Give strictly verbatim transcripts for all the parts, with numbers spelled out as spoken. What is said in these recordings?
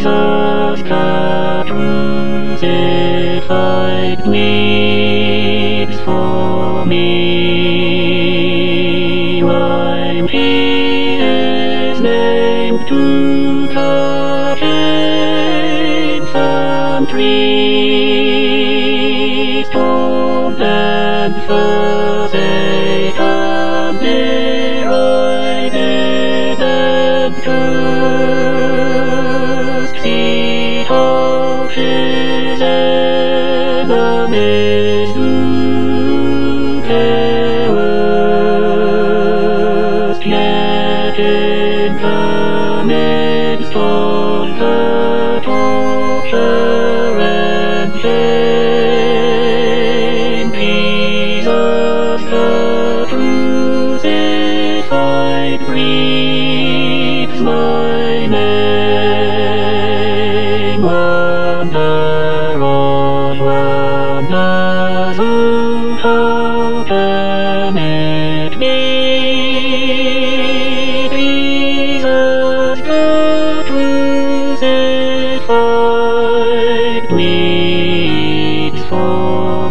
Jesus, the crucified, bleeds for me. While he is nailed to the chains and trees, told and forsaken, derided and cursed, see how his enemies do their worst. Yet in the midst of the torture and pain, Jesus the crucified breathes my name. Wonder on wonders, oh, how can it be? Jesus the crucified bleeds for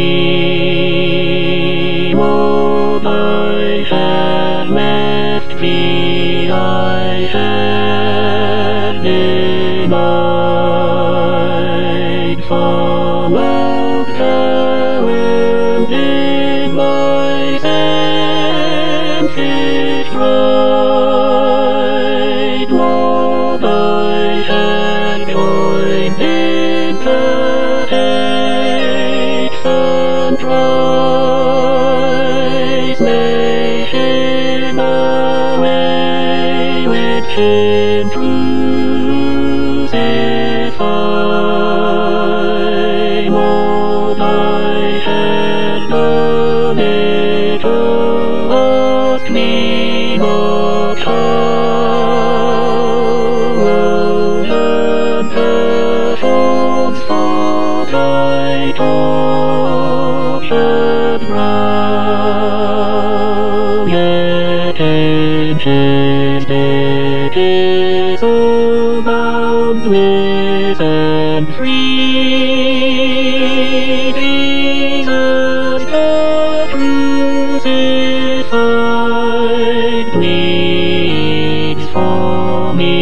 me. Woe I had left thee, I had denied. Followed the world in my selfish pride. Woe I had joined in the hate and rise. Lay him away with him crucified. Woe I had done it, oh, ask me not how. Rolled the thorns for thy tortured brow. Yet in his death is all bound with and free. Jesus the crucified bleeds for me.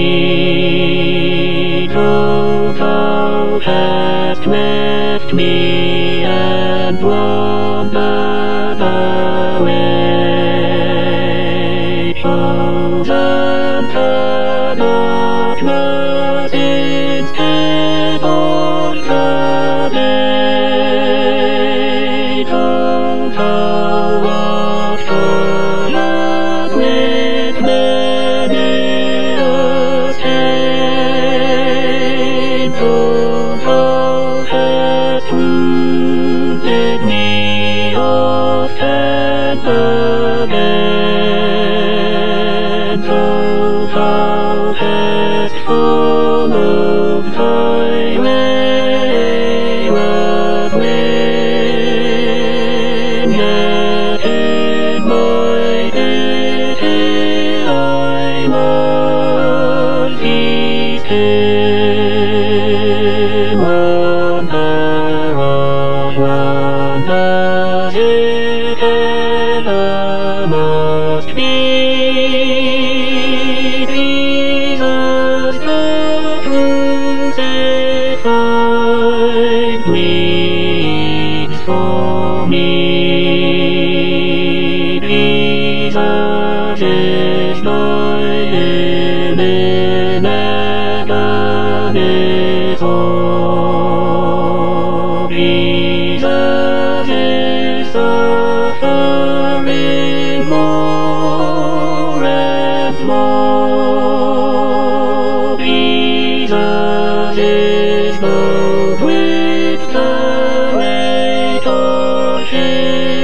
Though thou hast left me and wandered away, chosen the darkness instead of the day. Though thou art colored with many a stain, though thou hast wounded me oft and again, though thou hast followed thy wayward way, yet in my deity I love thee still. Wonder of wonders, it ever must be. Jesus the crucified bleeds for me. Jesus is thy living agony, oh, Jesus is suffering more and more. Jesus is loath with the weight of his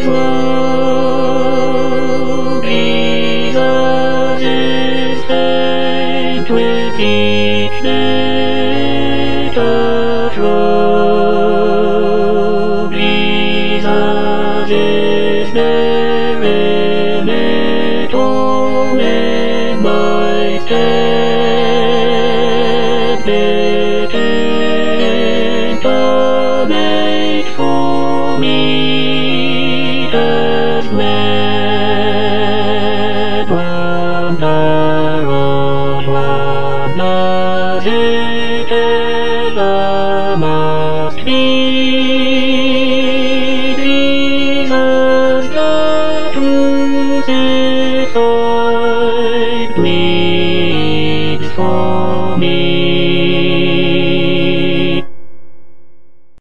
love. Jesus is faint with each day to throw. Jesus is there in it all in my stead. didn't donate for me as mad wonder of what it ever must be. Jesus, the truth is all.